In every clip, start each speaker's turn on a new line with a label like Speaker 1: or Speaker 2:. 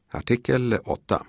Speaker 1: Artikel 8.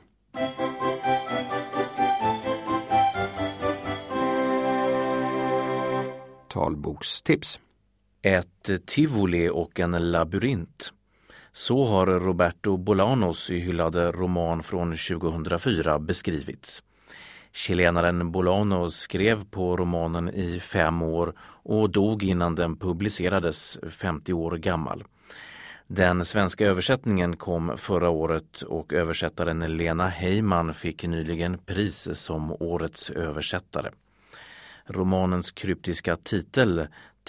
Speaker 1: Talbokstips.
Speaker 2: Ett tivoli och en labyrint. Så har Roberto Bolanos hyllade roman från 2004 beskrivits. Chilenaren Bolano skrev på romanen i 5 år och dog innan den publicerades 50 år gammal. Den svenska översättningen kom förra året och översättaren Lena Heyman fick nyligen pris som årets översättare. Romanens kryptiska titel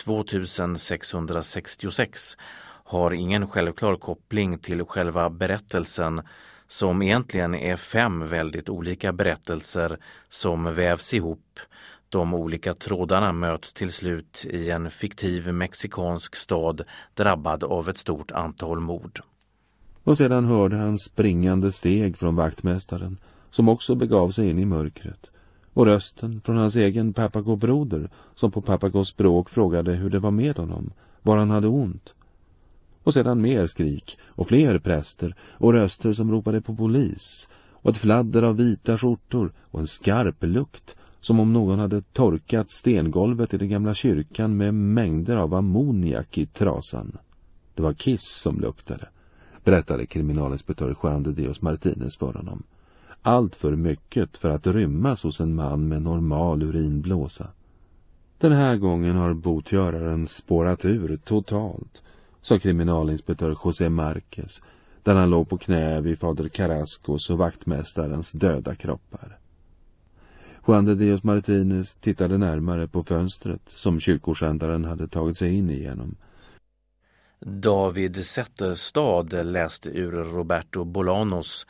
Speaker 2: 2666 har ingen självklar koppling till själva berättelsen, som egentligen är 5 väldigt olika berättelser som vävs ihop. De olika trådarna möts till slut i en fiktiv mexikansk stad drabbad av ett stort antal mord.
Speaker 3: Och sedan hörde han springande steg från vaktmästaren, som också begav sig in i mörkret, och rösten från hans egen Papago-broder, som på Papagos språk frågade hur det var med honom, var han hade ont. Och sedan mer skrik och fler präster och röster som ropade på polis, och ett fladder av vita skjortor och en skarp lukt, som om någon hade torkat stengolvet i den gamla kyrkan med mängder av ammoniak i trasan. Det var kiss som luktade, berättade kriminalinspektör Juan de Dios Martinez för honom. Allt för mycket för att rymmas hos en man med normal urinblåsa. Den här gången har botgöraren spårat ur totalt, sa kriminalinspektör José Marquez, där han låg på knä vid fader Carrascos och vaktmästarens döda kroppar. Juan de Dios Martinez tittade närmare på fönstret som kyrkoskändaren hade tagit sig in igenom.
Speaker 2: David Zetterstad läste ur Roberto Bolanos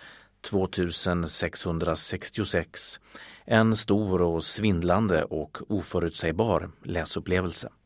Speaker 2: 2666, en stor och svindlande och oförutsägbar läsupplevelse.